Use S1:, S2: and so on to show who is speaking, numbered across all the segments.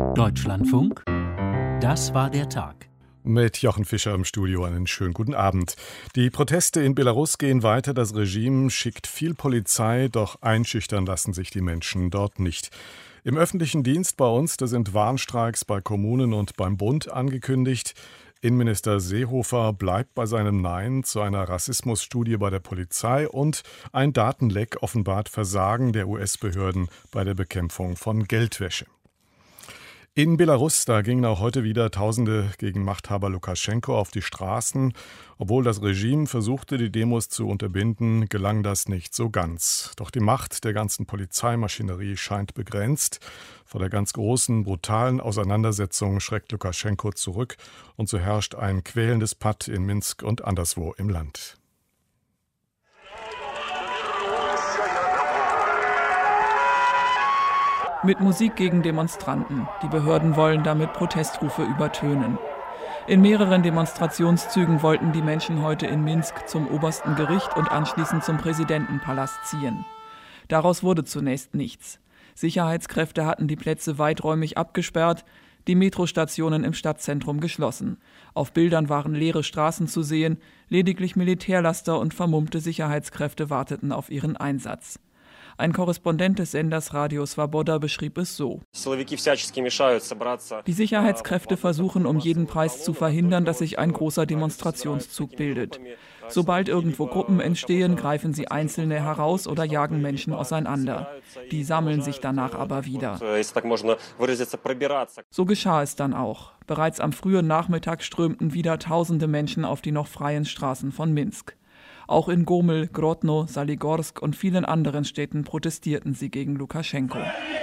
S1: Deutschlandfunk, das war der Tag.
S2: Mit Jochen Fischer im Studio einen schönen guten Abend. Die Proteste in Belarus gehen weiter. Das Regime schickt viel Polizei, doch einschüchtern lassen sich die Menschen dort nicht. Im öffentlichen Dienst bei uns, da sind Warnstreiks bei Kommunen und beim Bund angekündigt. Innenminister Seehofer bleibt bei seinem Nein zu einer Rassismusstudie bei der Polizei und ein Datenleck offenbart Versagen der US-Behörden bei der Bekämpfung von Geldwäsche. In Belarus, da gingen auch heute wieder Tausende gegen Machthaber Lukaschenko auf die Straßen. Obwohl das Regime versuchte, die Demos zu unterbinden, gelang das nicht so ganz. Doch die Macht der ganzen Polizeimaschinerie scheint begrenzt. Vor der ganz großen, brutalen Auseinandersetzung schreckt Lukaschenko zurück und so herrscht ein quälendes Patt in Minsk und anderswo im Land.
S3: Mit Musik gegen Demonstranten. Die Behörden wollen damit Protestrufe übertönen. In mehreren Demonstrationszügen wollten die Menschen heute in Minsk zum obersten Gericht und anschließend zum Präsidentenpalast ziehen. Daraus wurde zunächst nichts. Sicherheitskräfte hatten die Plätze weiträumig abgesperrt, die Metrostationen im Stadtzentrum geschlossen. Auf Bildern waren leere Straßen zu sehen, lediglich Militärlaster und vermummte Sicherheitskräfte warteten auf ihren Einsatz. Ein Korrespondent des Senders Radio Svoboda beschrieb es so: Die Sicherheitskräfte versuchen um jeden Preis zu verhindern, dass sich ein großer Demonstrationszug bildet. Sobald irgendwo Gruppen entstehen, greifen sie Einzelne heraus oder jagen Menschen auseinander. Die sammeln sich danach aber wieder. So geschah es dann auch. Bereits am frühen Nachmittag strömten wieder tausende Menschen auf die noch freien Straßen von Minsk. Auch in Gomel, Grodno, Saligorsk und vielen anderen Städten protestierten sie gegen Lukaschenko.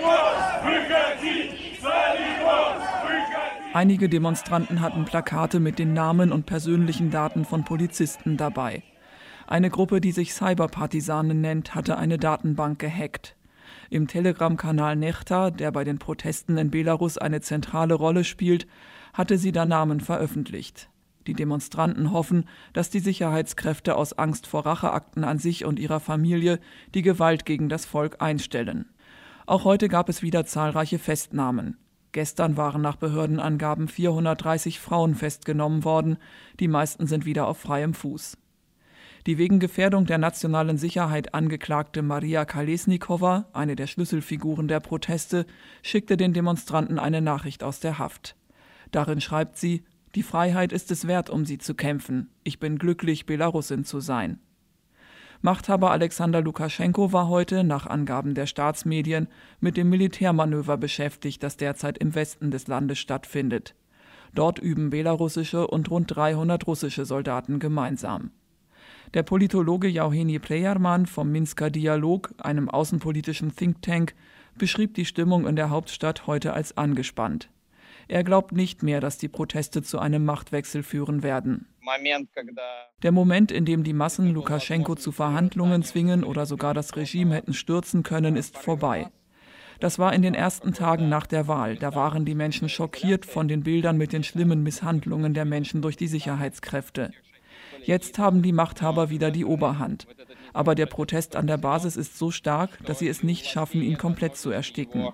S3: Einige Demonstranten hatten Plakate mit den Namen und persönlichen Daten von Polizisten dabei. Eine Gruppe, die sich Cyberpartisanen nennt, hatte eine Datenbank gehackt. Im Telegram-Kanal Nechta, der bei den Protesten in Belarus eine zentrale Rolle spielt, hatte sie da Namen veröffentlicht. Die Demonstranten hoffen, dass die Sicherheitskräfte aus Angst vor Racheakten an sich und ihrer Familie die Gewalt gegen das Volk einstellen. Auch heute gab es wieder zahlreiche Festnahmen. Gestern waren nach Behördenangaben 430 Frauen festgenommen worden, die meisten sind wieder auf freiem Fuß. Die wegen Gefährdung der nationalen Sicherheit angeklagte Maria Kolesnikova, eine der Schlüsselfiguren der Proteste, schickte den Demonstranten eine Nachricht aus der Haft. Darin schreibt sie: Die Freiheit ist es wert, um sie zu kämpfen. Ich bin glücklich, Belarusin zu sein. Machthaber Alexander Lukaschenko war heute, nach Angaben der Staatsmedien, mit dem Militärmanöver beschäftigt, das derzeit im Westen des Landes stattfindet. Dort üben belarussische und rund 300 russische Soldaten gemeinsam. Der Politologe Jauheni Pleyarman vom Minsker Dialog, einem außenpolitischen Think Tank, beschrieb die Stimmung in der Hauptstadt heute als angespannt. Er glaubt nicht mehr, dass die Proteste zu einem Machtwechsel führen werden. Der Moment, in dem die Massen Lukaschenko zu Verhandlungen zwingen oder sogar das Regime hätten stürzen können, ist vorbei. Das war in den ersten Tagen nach der Wahl. Da waren die Menschen schockiert von den Bildern mit den schlimmen Misshandlungen der Menschen durch die Sicherheitskräfte. Jetzt haben die Machthaber wieder die Oberhand. Aber der Protest an der Basis ist so stark, dass sie es nicht schaffen, ihn komplett zu ersticken.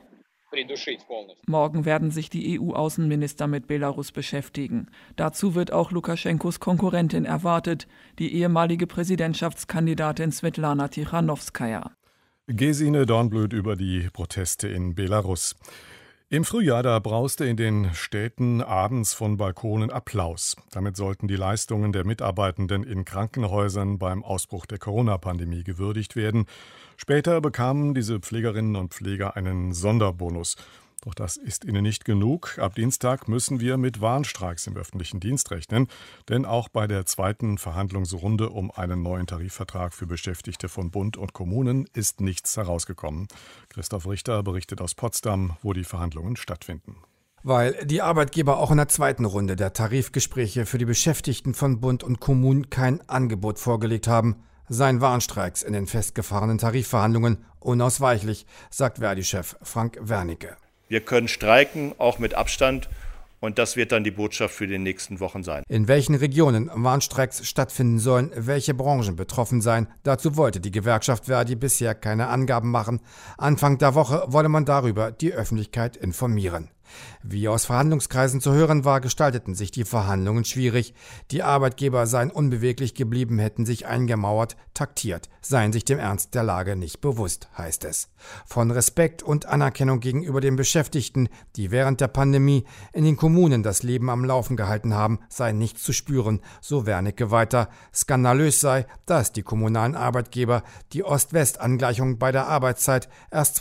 S3: Morgen werden sich die EU-Außenminister mit Belarus beschäftigen. Dazu wird auch Lukaschenkos Konkurrentin erwartet, die ehemalige Präsidentschaftskandidatin Svetlana Tichanowskaja.
S2: Gesine Dornblüt über die Proteste in Belarus. Im Frühjahr, da brauste in den Städten abends von Balkonen Applaus. Damit sollten die Leistungen der Mitarbeitenden in Krankenhäusern beim Ausbruch der Corona-Pandemie gewürdigt werden. Später bekamen diese Pflegerinnen und Pfleger einen Sonderbonus. Doch das ist ihnen nicht genug. Ab Dienstag müssen wir mit Warnstreiks im öffentlichen Dienst rechnen. Denn auch bei der zweiten Verhandlungsrunde um einen neuen Tarifvertrag für Beschäftigte von Bund und Kommunen ist nichts herausgekommen. Christoph Richter berichtet aus Potsdam, wo die Verhandlungen stattfinden.
S4: Weil die Arbeitgeber auch in der zweiten Runde der Tarifgespräche für die Beschäftigten von Bund und Kommunen kein Angebot vorgelegt haben, seien Warnstreiks in den festgefahrenen Tarifverhandlungen unausweichlich, sagt Verdi-Chef Frank Wernicke.
S5: Wir können streiken, auch mit Abstand, und das wird dann die Botschaft für die nächsten Wochen sein.
S4: In welchen Regionen Warnstreiks stattfinden sollen, welche Branchen betroffen seien, dazu wollte die Gewerkschaft Verdi bisher keine Angaben machen. Anfang der Woche wolle man darüber die Öffentlichkeit informieren. Wie aus Verhandlungskreisen zu hören war, gestalteten sich die Verhandlungen schwierig. Die Arbeitgeber seien unbeweglich geblieben, hätten sich eingemauert, taktiert, seien sich dem Ernst der Lage nicht bewusst, heißt es. Von Respekt und Anerkennung gegenüber den Beschäftigten, die während der Pandemie in den Kommunen das Leben am Laufen gehalten haben, sei nichts zu spüren, so Wernicke weiter. Skandalös sei, dass die kommunalen Arbeitgeber die Ost-West-Angleichung bei der Arbeitszeit erst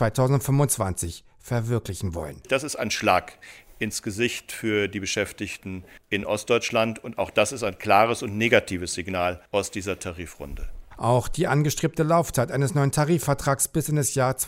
S4: 2025 verwirklichen wollen.
S5: Das ist ein Schlag ins Gesicht für die Beschäftigten in Ostdeutschland und auch das ist ein klares und negatives Signal aus dieser Tarifrunde.
S4: Auch die angestrebte Laufzeit eines neuen Tarifvertrags bis in das Jahr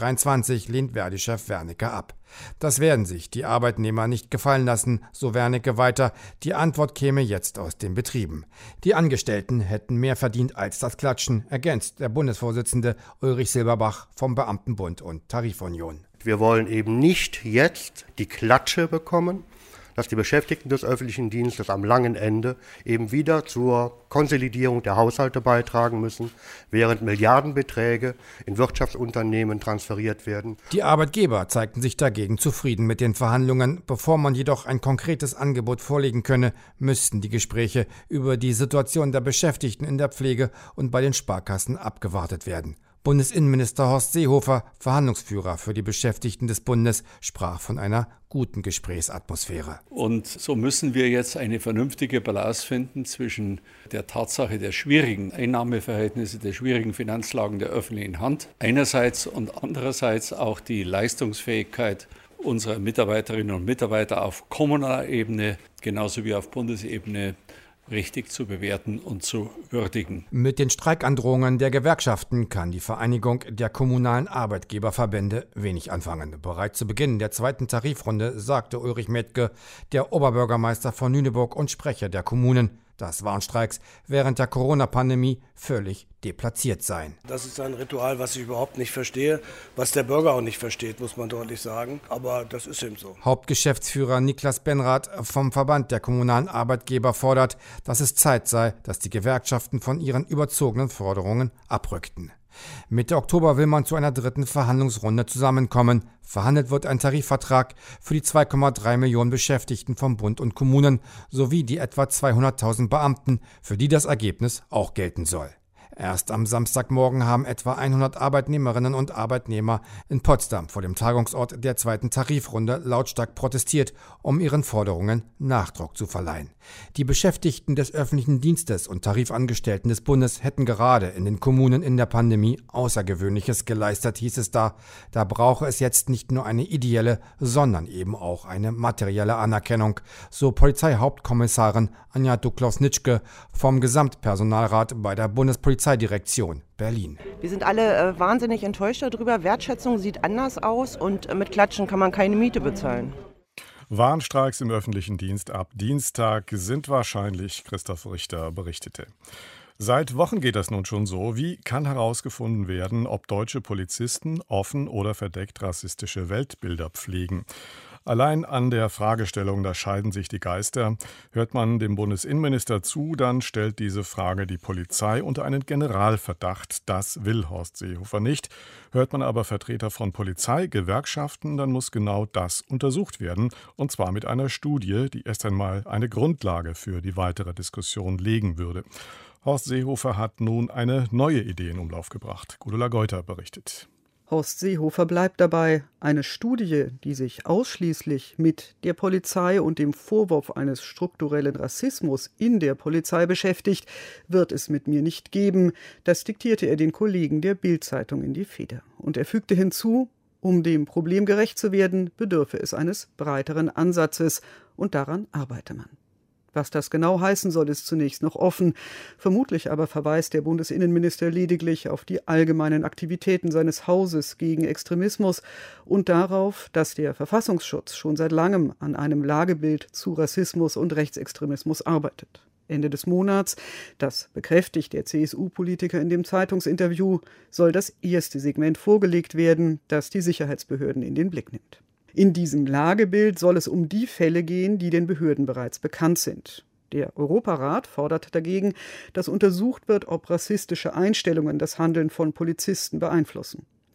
S4: 2023 lehnt Verdi-Chef Wernicke ab. Das werden sich die Arbeitnehmer nicht gefallen lassen, so Wernicke weiter. Die Antwort käme jetzt aus den Betrieben. Die Angestellten hätten mehr verdient als das Klatschen, ergänzt der Bundesvorsitzende Ulrich Silberbach vom Beamtenbund und Tarifunion.
S6: Wir wollen eben nicht jetzt die Klatsche bekommen, dass die Beschäftigten des öffentlichen Dienstes am langen Ende eben wieder zur Konsolidierung der Haushalte beitragen müssen, während Milliardenbeträge in Wirtschaftsunternehmen transferiert werden.
S4: Die Arbeitgeber zeigten sich dagegen zufrieden mit den Verhandlungen. Bevor man jedoch ein konkretes Angebot vorlegen könne, müssten die Gespräche über die Situation der Beschäftigten in der Pflege und bei den Sparkassen abgewartet werden. Bundesinnenminister Horst Seehofer, Verhandlungsführer für die Beschäftigten des Bundes, sprach von einer guten Gesprächsatmosphäre.
S7: Und so müssen wir jetzt eine vernünftige Balance finden zwischen der Tatsache der schwierigen Einnahmeverhältnisse, der schwierigen Finanzlagen der öffentlichen Hand einerseits und andererseits auch die Leistungsfähigkeit unserer Mitarbeiterinnen und Mitarbeiter auf kommunaler Ebene genauso wie auf Bundesebene richtig zu bewerten und zu würdigen.
S4: Mit den Streikandrohungen der Gewerkschaften kann die Vereinigung der kommunalen Arbeitgeberverbände wenig anfangen. Bereits zu Beginn der zweiten Tarifrunde sagte Ulrich Metke, der Oberbürgermeister von Lüneburg und Sprecher der Kommunen, dass Warnstreiks während der Corona-Pandemie völlig deplatziert seien.
S8: Das ist ein Ritual, was ich überhaupt nicht verstehe, was der Bürger auch nicht versteht, muss man deutlich sagen. Aber das ist eben so.
S4: Hauptgeschäftsführer Niklas Benrath vom Verband der kommunalen Arbeitgeber fordert, dass es Zeit sei, dass die Gewerkschaften von ihren überzogenen Forderungen abrückten. Mitte Oktober will man zu einer dritten Verhandlungsrunde zusammenkommen. Verhandelt wird ein Tarifvertrag für die 2,3 Millionen Beschäftigten vom Bund und Kommunen sowie die etwa 200.000 Beamten, für die das Ergebnis auch gelten soll. Erst am Samstagmorgen haben etwa 100 Arbeitnehmerinnen und Arbeitnehmer in Potsdam vor dem Tagungsort der zweiten Tarifrunde lautstark protestiert, um ihren Forderungen Nachdruck zu verleihen. Die Beschäftigten des öffentlichen Dienstes und Tarifangestellten des Bundes hätten gerade in den Kommunen in der Pandemie Außergewöhnliches geleistet, hieß es da. Da brauche es jetzt nicht nur eine ideelle, sondern eben auch eine materielle Anerkennung, so Polizeihauptkommissarin Anja Duklaus-Nitschke vom Gesamtpersonalrat bei der Bundespolizeidirektion Berlin.
S9: Wir sind alle wahnsinnig enttäuscht darüber. Wertschätzung sieht anders aus und mit Klatschen kann man keine Miete bezahlen.
S2: Warnstreiks im öffentlichen Dienst ab Dienstag sind wahrscheinlich, Christoph Richter berichtete. Seit Wochen geht das nun schon so. Wie kann herausgefunden werden, ob deutsche Polizisten offen oder verdeckt rassistische Weltbilder pflegen? Allein an der Fragestellung, da scheiden sich die Geister. Hört man dem Bundesinnenminister zu, dann stellt diese Frage die Polizei unter einen Generalverdacht. Das will Horst Seehofer nicht. Hört man aber Vertreter von Polizei, Gewerkschaften, dann muss genau das untersucht werden. Und zwar mit einer Studie, die erst einmal eine Grundlage für die weitere Diskussion legen würde. Horst Seehofer hat nun eine neue Idee in Umlauf gebracht. Gudula Geuter berichtet.
S10: Horst Seehofer bleibt dabei. Eine Studie, die sich ausschließlich mit der Polizei und dem Vorwurf eines strukturellen Rassismus in der Polizei beschäftigt, wird es mit mir nicht geben. Das diktierte er den Kollegen der Bild-Zeitung in die Feder. Und er fügte hinzu, um dem Problem gerecht zu werden, bedürfe es eines breiteren Ansatzes. Und daran arbeite man. Was das genau heißen soll, ist zunächst noch offen. Vermutlich aber verweist der Bundesinnenminister lediglich auf die allgemeinen Aktivitäten seines Hauses gegen Extremismus und darauf, dass der Verfassungsschutz schon seit langem an einem Lagebild zu Rassismus und Rechtsextremismus arbeitet. Ende des Monats, das bekräftigt der CSU-Politiker in dem Zeitungsinterview, soll das erste Segment vorgelegt werden, das die Sicherheitsbehörden in den Blick nimmt. In diesem Lagebild soll es um die Fälle gehen, die den Behörden bereits bekannt sind. Der Europarat fordert dagegen, dass untersucht wird, ob rassistische Einstellungen das Handeln von Polizisten beeinflussen.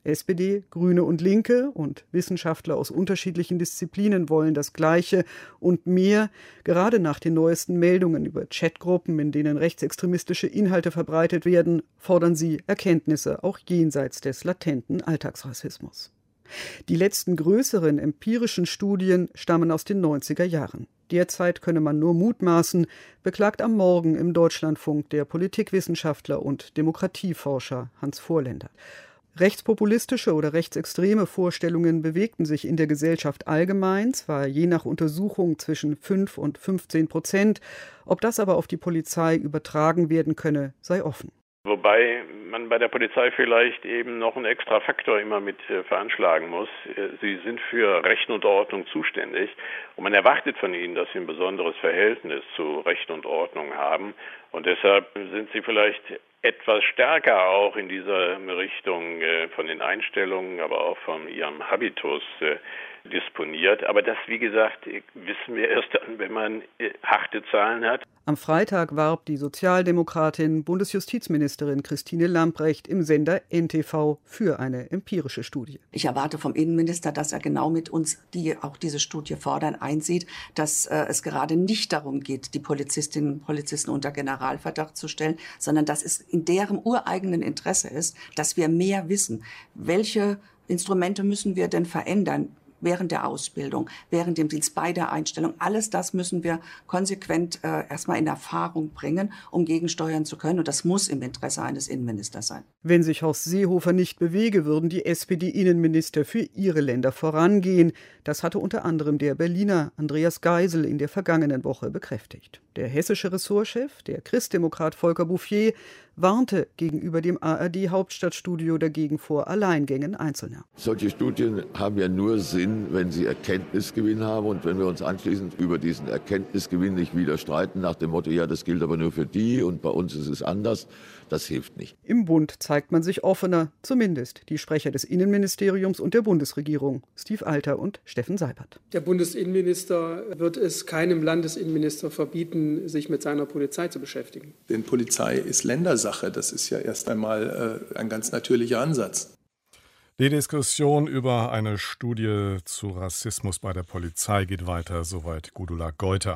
S10: SPD, Grüne und Linke und Wissenschaftler aus unterschiedlichen Disziplinen wollen das Gleiche und mehr. Gerade nach den neuesten Meldungen über Chatgruppen, in denen rechtsextremistische Inhalte verbreitet werden, fordern sie Erkenntnisse auch jenseits des latenten Alltagsrassismus. Die letzten größeren empirischen Studien stammen aus den 90er Jahren. Derzeit könne man nur mutmaßen, beklagt am Morgen im Deutschlandfunk der Politikwissenschaftler und Demokratieforscher Hans Vorländer. Rechtspopulistische oder rechtsextreme Vorstellungen bewegten sich in der Gesellschaft allgemein, zwar je nach Untersuchung zwischen 5 und 15%. Ob das aber auf die Polizei übertragen werden könne, sei offen.
S11: Wobei man bei der Polizei vielleicht eben noch einen extra Faktor immer mit veranschlagen muss. Sie sind für Recht und Ordnung zuständig und man erwartet von ihnen, dass sie ein besonderes Verhältnis zu Recht und Ordnung haben. Und deshalb sind sie vielleicht etwas stärker auch in dieser Richtung von den Einstellungen, aber auch von ihrem Habitus disponiert. Aber das, wie gesagt, wissen wir erst dann, wenn man harte Zahlen hat.
S10: Am Freitag warb die Sozialdemokratin Bundesjustizministerin Christine Lambrecht im Sender NTV für eine empirische Studie.
S12: Ich erwarte vom Innenminister, dass er genau mit uns, die auch diese Studie fordern, einsieht, dass es gerade nicht darum geht, die Polizistinnen und Polizisten unter Generalverdacht zu stellen, sondern dass es in deren ureigenen Interesse ist, dass wir mehr wissen. Welche Instrumente müssen wir denn verändern? Während der Ausbildung, während dem Dienst, bei der Einstellung. Alles das müssen wir konsequent erstmal in Erfahrung bringen, um gegensteuern zu können. Und das muss im Interesse eines Innenministers sein.
S10: Wenn sich Horst Seehofer nicht bewege, würden die SPD-Innenminister für ihre Länder vorangehen. Das hatte unter anderem der Berliner Andreas Geisel in der vergangenen Woche bekräftigt. Der hessische Ressortchef, der Christdemokrat Volker Bouffier, warnte gegenüber dem ARD-Hauptstadtstudio dagegen vor Alleingängen Einzelner.
S13: Solche Studien haben ja nur Sinn, wenn sie Erkenntnisgewinn haben und wenn wir uns anschließend über diesen Erkenntnisgewinn nicht wieder streiten, nach dem Motto, ja, das gilt aber nur für die und bei uns ist es anders, das hilft nicht.
S10: Im Bund zeigt man sich offener, zumindest die Sprecher des Innenministeriums und der Bundesregierung, Steve Alter und Steffen Seibert.
S14: Der Bundesinnenminister wird es keinem Landesinnenminister verbieten, sich mit seiner Polizei zu beschäftigen.
S15: Denn Polizei ist Ländersache, das ist ja erst einmal ein ganz natürlicher Ansatz.
S2: Die Diskussion über eine Studie zu Rassismus bei der Polizei geht weiter, soweit Gudula Geuter.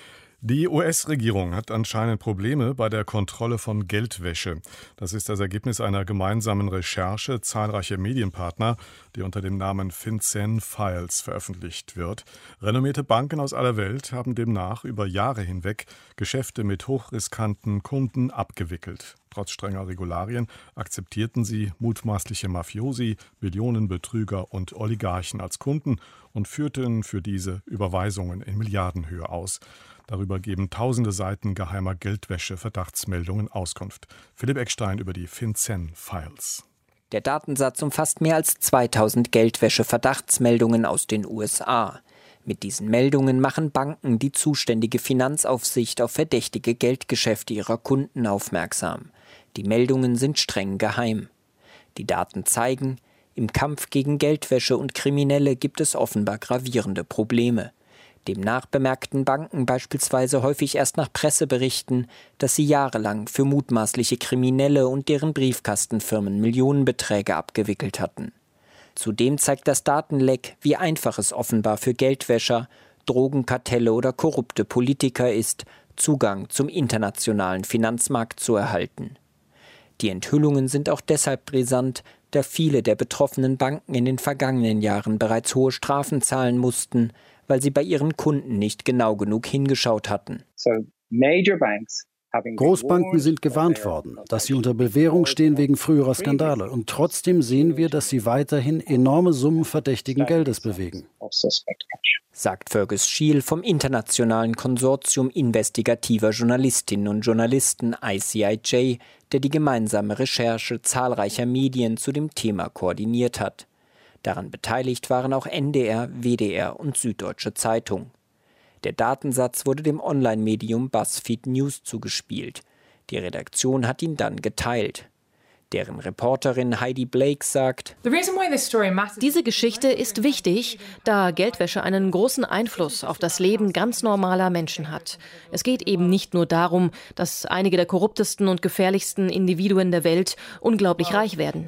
S2: Die US-Regierung hat anscheinend Probleme bei der Kontrolle von Geldwäsche. Das ist das Ergebnis einer gemeinsamen Recherche zahlreicher Medienpartner, die unter dem Namen FinCEN Files veröffentlicht wird. Renommierte Banken aus aller Welt haben demnach über Jahre hinweg Geschäfte mit hochriskanten Kunden abgewickelt. Trotz strenger Regularien akzeptierten sie mutmaßliche Mafiosi, Millionenbetrüger und Oligarchen als Kunden und führten für diese Überweisungen in Milliardenhöhe aus. Darüber geben tausende Seiten geheimer Geldwäsche-Verdachtsmeldungen Auskunft. Philipp Eckstein über die FinCEN Files.
S16: Der Datensatz umfasst mehr als 2000 Geldwäsche-Verdachtsmeldungen aus den USA. Mit diesen Meldungen machen Banken die zuständige Finanzaufsicht auf verdächtige Geldgeschäfte ihrer Kunden aufmerksam. Die Meldungen sind streng geheim. Die Daten zeigen, im Kampf gegen Geldwäsche und Kriminelle gibt es offenbar gravierende Probleme. Demnach bemerkten Banken beispielsweise häufig erst nach Presseberichten, dass sie jahrelang für mutmaßliche Kriminelle und deren Briefkastenfirmen Millionenbeträge abgewickelt hatten. Zudem zeigt das Datenleck, wie einfach es offenbar für Geldwäscher, Drogenkartelle oder korrupte Politiker ist, Zugang zum internationalen Finanzmarkt zu erhalten. Die Enthüllungen sind auch deshalb brisant, da viele der betroffenen Banken in den vergangenen Jahren bereits hohe Strafen zahlen mussten, weil sie bei ihren Kunden nicht genau genug hingeschaut hatten.
S17: Großbanken sind gewarnt worden, dass sie unter Bewährung stehen wegen früherer Skandale. Und trotzdem sehen wir, dass sie weiterhin enorme Summen verdächtigen Geldes bewegen,
S16: sagt Fergus Schiel vom internationalen Konsortium investigativer Journalistinnen und Journalisten ICIJ, der die gemeinsame Recherche zahlreicher Medien zu dem Thema koordiniert hat. Daran beteiligt waren auch NDR, WDR und Süddeutsche Zeitung. Der Datensatz wurde dem Online-Medium BuzzFeed News zugespielt. Die Redaktion hat ihn dann geteilt. Deren Reporterin Heidi Blake sagt:
S18: Diese Geschichte ist wichtig, da Geldwäsche einen großen Einfluss auf das Leben ganz normaler Menschen hat. Es geht eben nicht nur darum, dass einige der korruptesten und gefährlichsten Individuen der Welt unglaublich reich werden.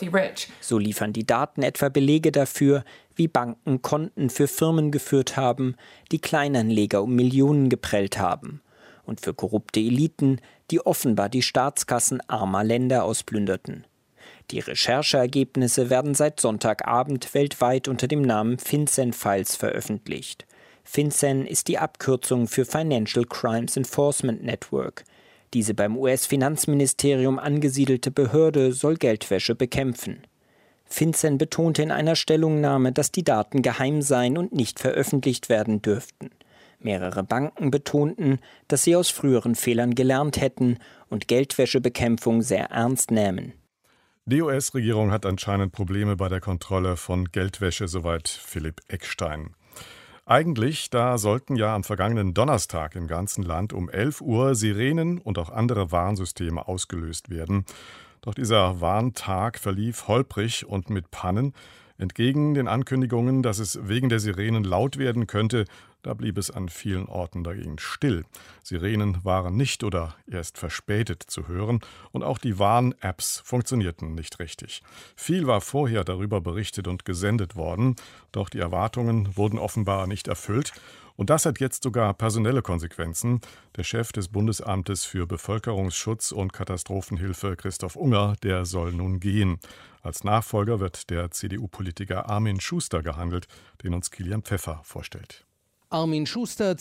S16: So liefern die Daten etwa Belege dafür, wie Banken Konten für Firmen geführt haben, die Kleinanleger um Millionen geprellt haben. Und für korrupte Eliten, die offenbar die Staatskassen armer Länder ausplünderten. Die Rechercheergebnisse werden seit Sonntagabend weltweit unter dem Namen FinCEN Files veröffentlicht. FinCEN ist die Abkürzung für Financial Crimes Enforcement Network. Diese beim US-Finanzministerium angesiedelte Behörde soll Geldwäsche bekämpfen. FinCEN betonte in einer Stellungnahme, dass die Daten geheim seien und nicht veröffentlicht werden dürften. Mehrere Banken betonten, dass sie aus früheren Fehlern gelernt hätten und Geldwäschebekämpfung sehr ernst nähmen.
S2: Die US-Regierung hat anscheinend Probleme bei der Kontrolle von Geldwäsche, soweit Philipp Eckstein. Eigentlich, da sollten ja am vergangenen Donnerstag im ganzen Land um 11 Uhr Sirenen und auch andere Warnsysteme ausgelöst werden. Doch dieser Warntag verlief holprig und mit Pannen. Entgegen den Ankündigungen, dass es wegen der Sirenen laut werden könnte, da blieb es an vielen Orten dagegen still. Sirenen waren nicht oder erst verspätet zu hören und auch die Warn-Apps funktionierten nicht richtig. Viel war vorher darüber berichtet und gesendet worden, doch die Erwartungen wurden offenbar nicht erfüllt. Und das hat jetzt sogar personelle Konsequenzen. Der Chef des Bundesamtes für Bevölkerungsschutz und Katastrophenhilfe, Christoph Unger, der soll nun gehen. Als Nachfolger wird der CDU-Politiker Armin Schuster gehandelt, den uns Kilian Pfeffer vorstellt.
S19: Armin Schuster,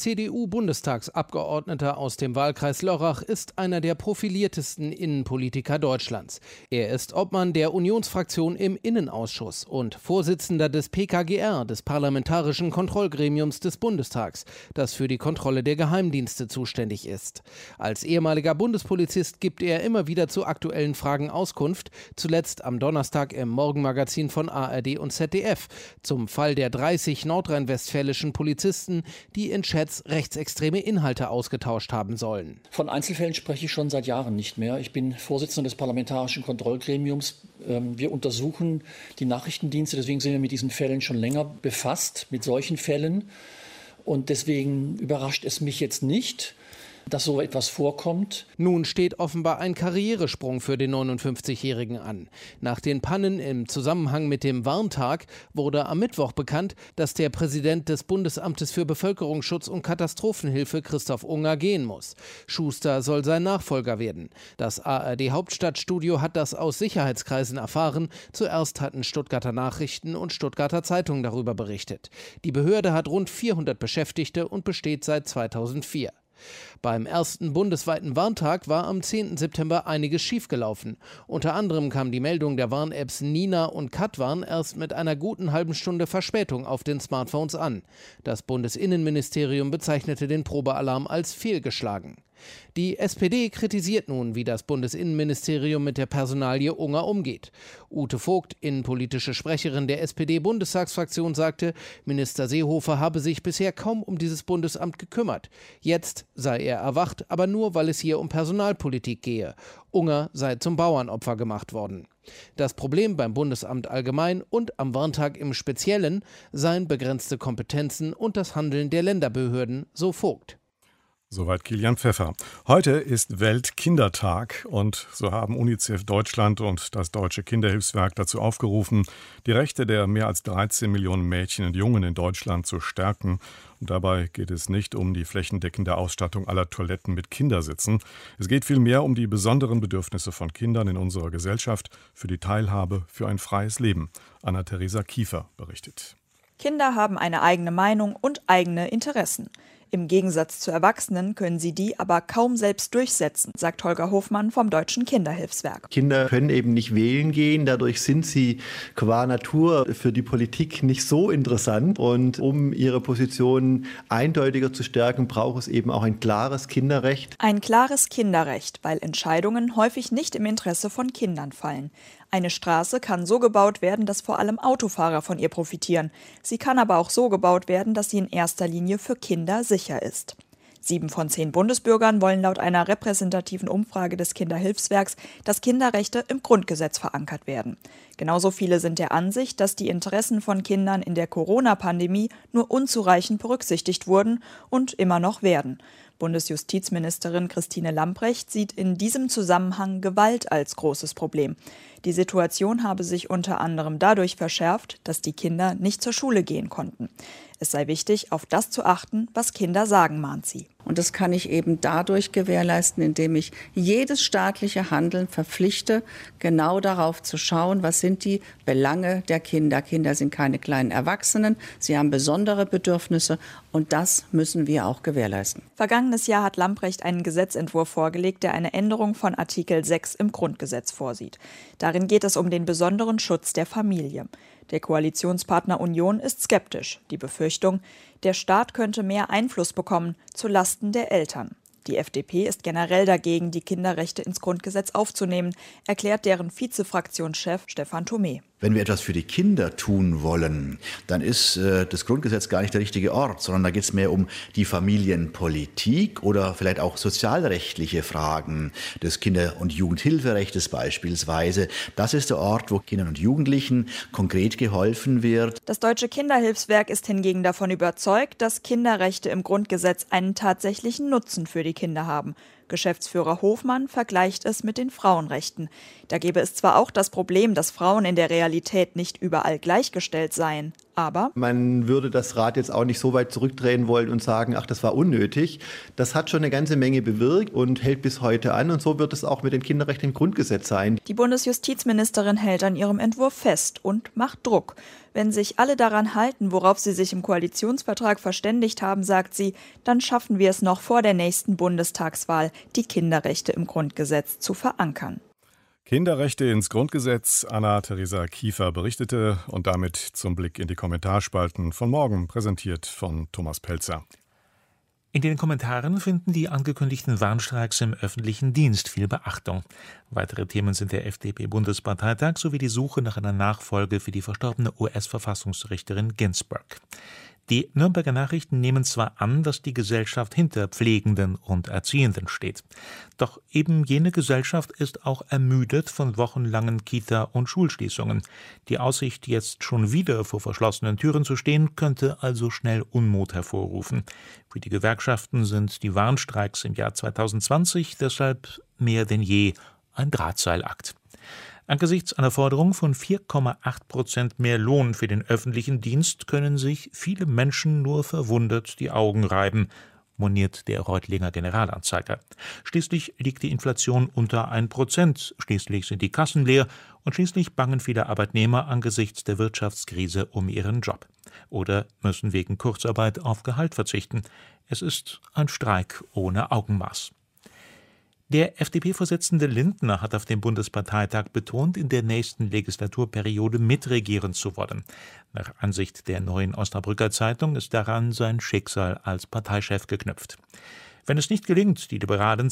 S19: CDU-Bundestagsabgeordneter aus dem Wahlkreis Lörrach, ist einer der profiliertesten Innenpolitiker Deutschlands. Er ist Obmann der Unionsfraktion im Innenausschuss und Vorsitzender des PKGR, des Parlamentarischen Kontrollgremiums des Bundestags, das für die Kontrolle der Geheimdienste zuständig ist. Als ehemaliger Bundespolizist gibt er immer wieder zu aktuellen Fragen Auskunft, zuletzt am Donnerstag im Morgenmagazin von ARD und ZDF, zum Fall der 30 nordrhein-westfälischen Polizisten, die in Chats rechtsextreme Inhalte ausgetauscht haben sollen.
S20: Von Einzelfällen spreche ich schon seit Jahren nicht mehr. Ich bin Vorsitzender des Parlamentarischen Kontrollgremiums. Wir untersuchen die Nachrichtendienste, deswegen sind wir mit diesen Fällen schon länger befasst, mit solchen Fällen. Und deswegen überrascht es mich jetzt nicht, dass so etwas vorkommt.
S19: Nun steht offenbar ein Karrieresprung für den 59-Jährigen an. Nach den Pannen im Zusammenhang mit dem Warntag wurde am Mittwoch bekannt, dass der Präsident des Bundesamtes für Bevölkerungsschutz und Katastrophenhilfe, Christoph Unger, gehen muss. Schuster soll sein Nachfolger werden. Das ARD-Hauptstadtstudio hat das aus Sicherheitskreisen erfahren. Zuerst hatten Stuttgarter Nachrichten und Stuttgarter Zeitung darüber berichtet. Die Behörde hat rund 400 Beschäftigte und besteht seit 2004. Beim ersten bundesweiten Warntag war am 10. September einiges schiefgelaufen. Unter anderem kam die Meldung der Warn-Apps Nina und Katwarn erst mit einer guten halben Stunde Verspätung auf den Smartphones an. Das Bundesinnenministerium bezeichnete den Probealarm als fehlgeschlagen. Die SPD kritisiert nun, wie das Bundesinnenministerium mit der Personalie Unger umgeht. Ute Vogt, innenpolitische Sprecherin der SPD-Bundestagsfraktion, sagte, Minister Seehofer habe sich bisher kaum um dieses Bundesamt gekümmert. Jetzt sei er erwacht, aber nur, weil es hier um Personalpolitik gehe. Unger sei zum Bauernopfer gemacht worden. Das Problem beim Bundesamt allgemein und am Warntag im Speziellen seien begrenzte Kompetenzen und das Handeln der Länderbehörden, so Vogt.
S2: Soweit Kilian Pfeffer. Heute ist Weltkindertag und so haben UNICEF Deutschland und das Deutsche Kinderhilfswerk dazu aufgerufen, die Rechte der mehr als 13 Millionen Mädchen und Jungen in Deutschland zu stärken. Und dabei geht es nicht um die flächendeckende Ausstattung aller Toiletten mit Kindersitzen. Es geht vielmehr um die besonderen Bedürfnisse von Kindern in unserer Gesellschaft, für die Teilhabe, für ein freies Leben. Anna-Theresa Kiefer berichtet.
S21: Kinder haben eine eigene Meinung und eigene Interessen. Im Gegensatz zu Erwachsenen können sie die aber kaum selbst durchsetzen, sagt Holger Hofmann vom Deutschen Kinderhilfswerk.
S22: Kinder können eben nicht wählen gehen, dadurch sind sie qua Natur für die Politik nicht so interessant. Und um ihre Position eindeutiger zu stärken, braucht es eben auch ein klares Kinderrecht.
S21: Ein klares Kinderrecht, weil Entscheidungen häufig nicht im Interesse von Kindern fallen. Eine Straße kann so gebaut werden, dass vor allem Autofahrer von ihr profitieren. Sie kann aber auch so gebaut werden, dass sie in erster Linie für Kinder sicher ist. 7 von 10 Bundesbürgern wollen laut einer repräsentativen Umfrage des Kinderhilfswerks, dass Kinderrechte im Grundgesetz verankert werden. Genauso viele sind der Ansicht, dass die Interessen von Kindern in der Corona-Pandemie nur unzureichend berücksichtigt wurden und immer noch werden. Bundesjustizministerin Christine Lambrecht sieht in diesem Zusammenhang Gewalt als großes Problem. Die Situation habe sich unter anderem dadurch verschärft, dass die Kinder nicht zur Schule gehen konnten. Es sei wichtig, auf das zu achten, was Kinder sagen, mahnt sie.
S12: Und das kann ich eben dadurch gewährleisten, indem ich jedes staatliche Handeln verpflichte, genau darauf zu schauen, was sind die Belange der Kinder. Kinder sind keine kleinen Erwachsenen, sie haben besondere Bedürfnisse und das müssen wir auch gewährleisten.
S21: Vergangenes Jahr hat Lambrecht einen Gesetzentwurf vorgelegt, der eine Änderung von Artikel 6 im Grundgesetz vorsieht. Darin geht es um den besonderen Schutz der Familie. Der Koalitionspartner Union ist skeptisch. Die Befürchtung, der Staat könnte mehr Einfluss bekommen zulasten der Eltern. Die FDP ist generell dagegen, die Kinderrechte ins Grundgesetz aufzunehmen, erklärt deren Vizefraktionschef Stefan Thomé.
S1: Wenn wir etwas für die Kinder tun wollen, dann ist das Grundgesetz gar nicht der richtige Ort, sondern da geht es mehr um die Familienpolitik oder vielleicht auch sozialrechtliche Fragen des Kinder- und Jugendhilferechtes beispielsweise. Das ist der Ort, wo Kindern und Jugendlichen konkret geholfen wird.
S21: Das Deutsche Kinderhilfswerk ist hingegen davon überzeugt, dass Kinderrechte im Grundgesetz einen tatsächlichen Nutzen für die Kinder haben. Geschäftsführer Hofmann vergleicht es mit den Frauenrechten. Da gäbe es zwar auch das Problem, dass Frauen in der Realität nicht überall gleichgestellt seien, aber
S22: man würde das Rad jetzt auch nicht so weit zurückdrehen wollen und sagen, ach, das war unnötig. Das hat schon eine ganze Menge bewirkt und hält bis heute an und so wird es auch mit den Kinderrechten im Grundgesetz sein.
S21: Die Bundesjustizministerin hält an ihrem Entwurf fest und macht Druck. Wenn sich alle daran halten, worauf sie sich im Koalitionsvertrag verständigt haben, sagt sie, dann schaffen wir es noch vor der nächsten Bundestagswahl, die Kinderrechte im Grundgesetz zu verankern.
S2: Kinderrechte ins Grundgesetz. Anna-Theresa Kiefer berichtete und damit zum Blick in die Kommentarspalten von morgen, präsentiert von Thomas Pelzer.
S3: In den Kommentaren finden die angekündigten Warnstreiks im öffentlichen Dienst viel Beachtung. Weitere Themen sind der FDP-Bundesparteitag sowie die Suche nach einer Nachfolge für die verstorbene US-Verfassungsrichterin Ginsburg. Die Nürnberger Nachrichten nehmen zwar an, dass die Gesellschaft hinter Pflegenden und Erziehenden steht. Doch eben jene Gesellschaft ist auch ermüdet von wochenlangen Kita- und Schulschließungen. Die Aussicht, jetzt schon wieder vor verschlossenen Türen zu stehen, könnte also schnell Unmut hervorrufen. Für die Gewerkschaften sind die Warnstreiks im Jahr 2020 deshalb mehr denn je ein Drahtseilakt. Angesichts einer Forderung von 4,8% mehr Lohn für den öffentlichen Dienst können sich viele Menschen nur verwundert die Augen reiben, moniert der Reutlinger Generalanzeiger. Schließlich liegt die Inflation unter 1%, schließlich sind die Kassen leer und schließlich bangen viele Arbeitnehmer angesichts der Wirtschaftskrise um ihren Job. Oder müssen wegen Kurzarbeit auf Gehalt verzichten. Es ist ein Streik ohne Augenmaß. Der FDP-Vorsitzende Lindner hat auf dem Bundesparteitag betont, in der nächsten Legislaturperiode mitregieren zu wollen. Nach Ansicht der Neuen Osnabrücker Zeitung ist daran sein Schicksal als Parteichef geknüpft. Wenn es nicht gelingt, die Liberalen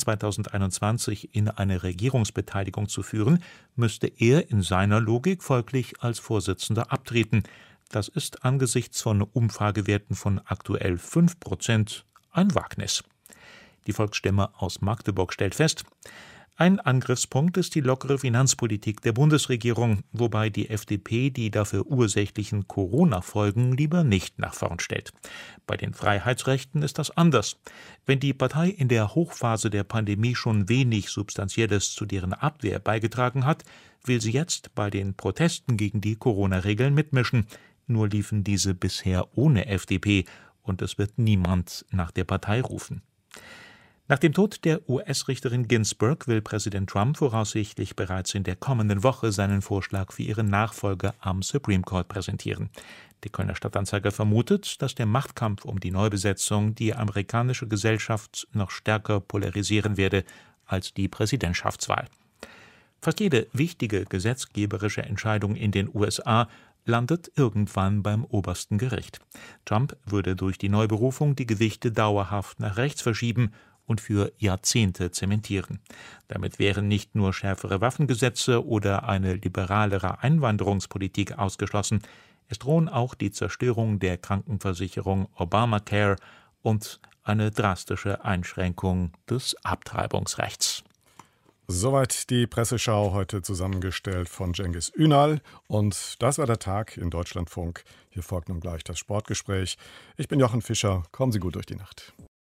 S3: 2021 in eine Regierungsbeteiligung zu führen, müsste er in seiner Logik folglich als Vorsitzender abtreten. Das ist angesichts von Umfragewerten von aktuell 5% ein Wagnis. Die Volksstimme aus Magdeburg stellt fest, ein Angriffspunkt ist die lockere Finanzpolitik der Bundesregierung, wobei die FDP die dafür ursächlichen Corona-Folgen lieber nicht nach vorn stellt. Bei den Freiheitsrechten ist das anders. Wenn die Partei in der Hochphase der Pandemie schon wenig Substanzielles zu deren Abwehr beigetragen hat, will sie jetzt bei den Protesten gegen die Corona-Regeln mitmischen. Nur liefen diese bisher ohne FDP und es wird niemand nach der Partei rufen. Nach dem Tod der US-Richterin Ginsburg will Präsident Trump voraussichtlich bereits in der kommenden Woche seinen Vorschlag für ihren Nachfolger am Supreme Court präsentieren. Der Kölner Stadtanzeiger vermutet, dass der Machtkampf um die Neubesetzung die amerikanische Gesellschaft noch stärker polarisieren werde als die Präsidentschaftswahl. Fast jede wichtige gesetzgeberische Entscheidung in den USA landet irgendwann beim obersten Gericht. Trump würde durch die Neuberufung die Gewichte dauerhaft nach rechts verschieben und für Jahrzehnte zementieren. Damit wären nicht nur schärfere Waffengesetze oder eine liberalere Einwanderungspolitik ausgeschlossen, es drohen auch die Zerstörung der Krankenversicherung Obamacare und eine drastische Einschränkung des Abtreibungsrechts.
S2: Soweit die Presseschau, heute zusammengestellt von Cengiz Ünal. Und das war der Tag in Deutschlandfunk. Hier folgt nun gleich das Sportgespräch. Ich bin Jochen Fischer. Kommen Sie gut durch die Nacht.